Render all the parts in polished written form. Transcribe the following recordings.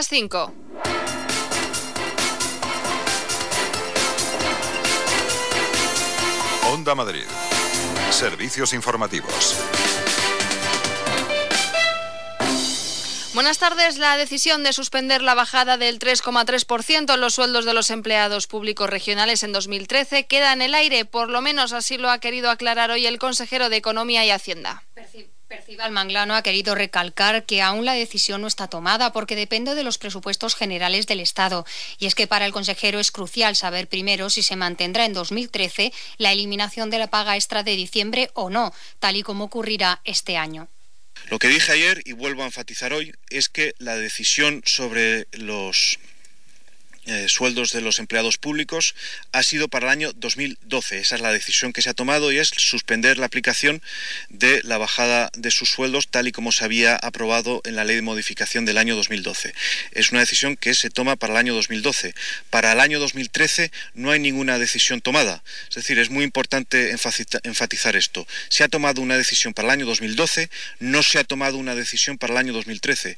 las 5. Onda Madrid. Servicios informativos. Buenas tardes. La decisión de suspender la bajada del 3,3% en los sueldos de los empleados públicos regionales en 2013 queda en el aire. Por lo menos así lo ha querido aclarar hoy el consejero de Economía y Hacienda. Percival Manglano ha querido recalcar que aún la decisión no está tomada porque depende de los presupuestos generales del Estado. Y es que para el consejero es crucial saber primero si se mantendrá en 2013 la eliminación de la paga extra de diciembre o no, tal y como ocurrirá este año. Lo que dije ayer, y vuelvo a enfatizar hoy, es que la decisión sobre los sueldos de los empleados públicos ha sido para el año 2012. Esa es la decisión que se ha tomado, y es suspender la aplicación de la bajada de sus sueldos tal y como se había aprobado en la ley de modificación del año 2012. Es una decisión que se toma para el año 2012. Para el año 2013 no hay ninguna decisión tomada. Es decir, es muy importante enfatizar esto. Se ha tomado una decisión para el año 2012, no se ha tomado una decisión para el año 2013.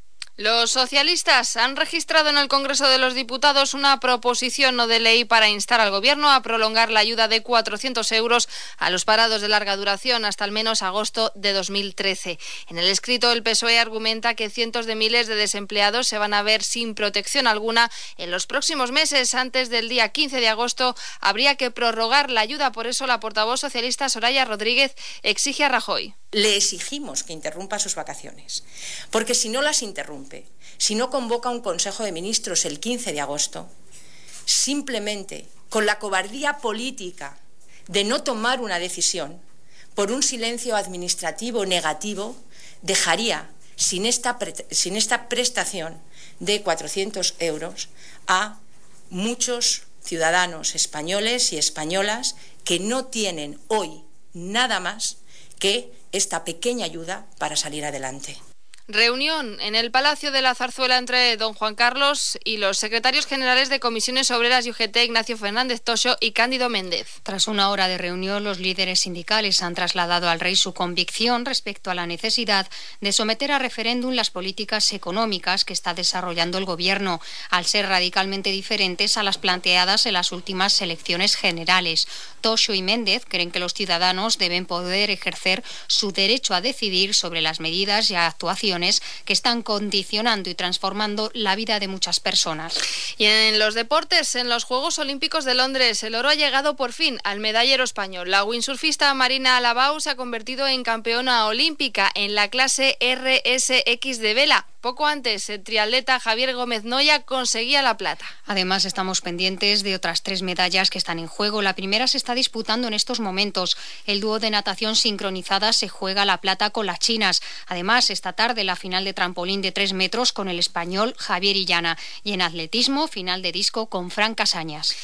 Los socialistas han registrado en el Congreso de los Diputados una proposición no de ley para instar al Gobierno a prolongar la ayuda de 400 euros a los parados de larga duración hasta al menos agosto de 2013. En el escrito, el PSOE argumenta que cientos de miles de desempleados se van a ver sin protección alguna en los próximos meses. Antes del día 15 de agosto habría que prorrogar la ayuda. Por eso la portavoz socialista Soraya Rodríguez exige a Rajoy. Le exigimos que interrumpa sus vacaciones, porque si no las interrumpe, si no convoca un Consejo de Ministros el 15 de agosto, simplemente con la cobardía política de no tomar una decisión por un silencio administrativo negativo, dejaría sin esta prestación de 400 euros a muchos ciudadanos españoles y españolas que no tienen hoy nada más que esta pequeña ayuda para salir adelante. Reunión en el Palacio de la Zarzuela entre don Juan Carlos y los secretarios generales de Comisiones Obreras y UGT, Ignacio Fernández Toxo y Cándido Méndez. Tras una hora de reunión, los líderes sindicales han trasladado al rey su convicción respecto a la necesidad de someter a referéndum las políticas económicas que está desarrollando el Gobierno, al ser radicalmente diferentes a las planteadas en las últimas elecciones generales. Toxo y Méndez creen que los ciudadanos deben poder ejercer su derecho a decidir sobre las medidas y actuaciones que están condicionando y transformando la vida de muchas personas. Y en los deportes, en los Juegos Olímpicos de Londres, el oro ha llegado por fin al medallero español. La windsurfista Marina Alabau se ha convertido en campeona olímpica en la clase RSX de vela. Poco antes, el triatleta Javier Gómez Noya conseguía la plata. Además, estamos pendientes de otras 3 medallas que están en juego. La primera se está disputando en estos momentos. El dúo de natación sincronizada se juega la plata con las chinas. Además, esta tarde la final de trampolín de 3 metros con el español Javier Illana. Y en atletismo, final de disco con Fran Casañas.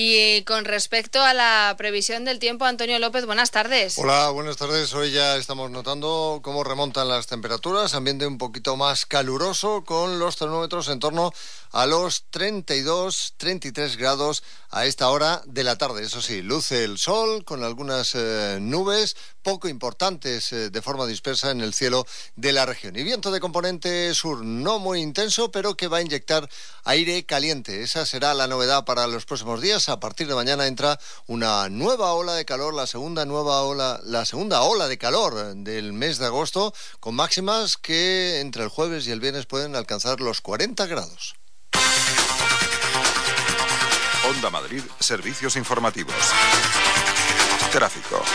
Y con respecto a la previsión del tiempo, Antonio López, buenas tardes. Hola, buenas tardes. Hoy ya estamos notando cómo remontan las temperaturas, ambiente un poquito más caluroso con los termómetros en torno a los 32, 33 grados a esta hora de la tarde. Eso sí, luce el sol con algunas nubes poco importantes de forma dispersa en el cielo de la región. Y viento de componente sur no muy intenso, pero que va a inyectar aire caliente. Esa será la novedad para los próximos días. A partir de mañana entra una nueva ola de calor, la segunda ola de calor del mes de agosto, con máximas que entre el jueves y el viernes pueden alcanzar los 40 grados. Onda Madrid, servicios informativos. Tráfico.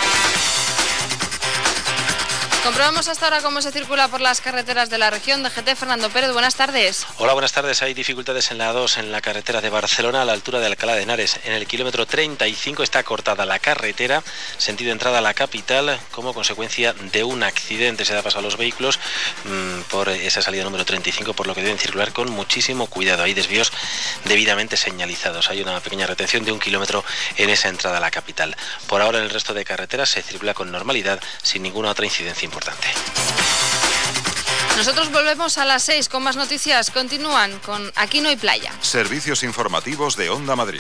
Comprobamos hasta ahora cómo se circula por las carreteras de la región. DGT, Fernando Pérez, buenas tardes. Hola, buenas tardes. Hay dificultades en la 2, en la carretera de Barcelona, a la altura de Alcalá de Henares. En el kilómetro 35 está cortada la carretera, sentido entrada a la capital, como consecuencia de un accidente. Se da paso a los vehículos por esa salida número 35, por lo que deben circular con muchísimo cuidado. Hay desvíos debidamente señalizados. Hay una pequeña retención de 1 kilómetro en esa entrada a la capital. Por ahora, en el resto de carreteras se circula con normalidad, sin ninguna otra incidencia importante. Nosotros volvemos a las 6 con más noticias. Continúan con Aquí no hay playa. Servicios informativos de Onda Madrid.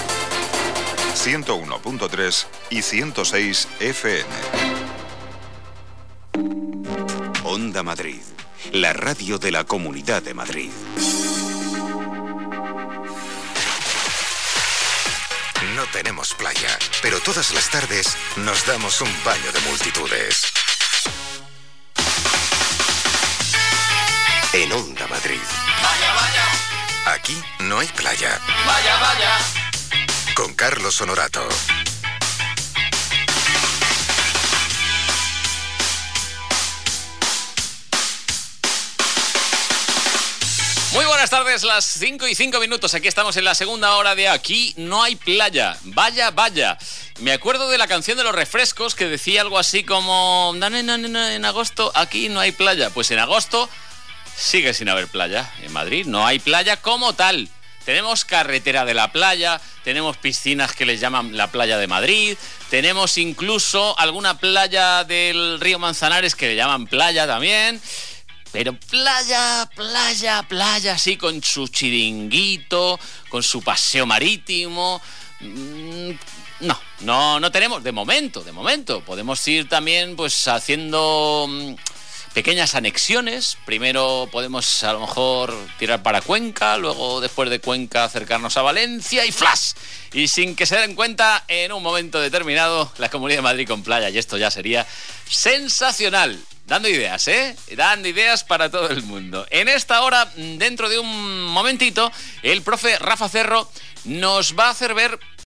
101.3 y 106 FM. Onda Madrid, la radio de la Comunidad de Madrid. no tenemos playa, pero todas las tardes nos damos un baño de multitudes. En Onda Madrid. Vaya, vaya. Aquí no hay playa. Vaya, vaya. Con Carlos Honorato. Muy buenas tardes, las 5:05. Aquí estamos en la segunda hora de Aquí no hay playa. Vaya, vaya. Me acuerdo de la canción de los refrescos que decía algo así como en agosto aquí no hay playa. Pues en agosto sigue sin haber playa. En Madrid no hay playa como tal. Tenemos carretera de la playa, tenemos piscinas que les llaman la playa de Madrid, tenemos incluso alguna playa del río Manzanares que le llaman playa también. Pero playa, sí, con su chiringuito, con su paseo marítimo. No tenemos, de momento. Podemos ir también pues haciendo pequeñas anexiones. Primero podemos a lo mejor tirar para Cuenca, luego después de Cuenca acercarnos a Valencia y ¡flash! Y sin que se den cuenta, en un momento determinado, la Comunidad de Madrid con playa. Y esto ya sería sensacional. Dando ideas, Dando ideas para todo el mundo. En esta hora, dentro de un momentito, el profe Rafa Cerro nos va a hacer ver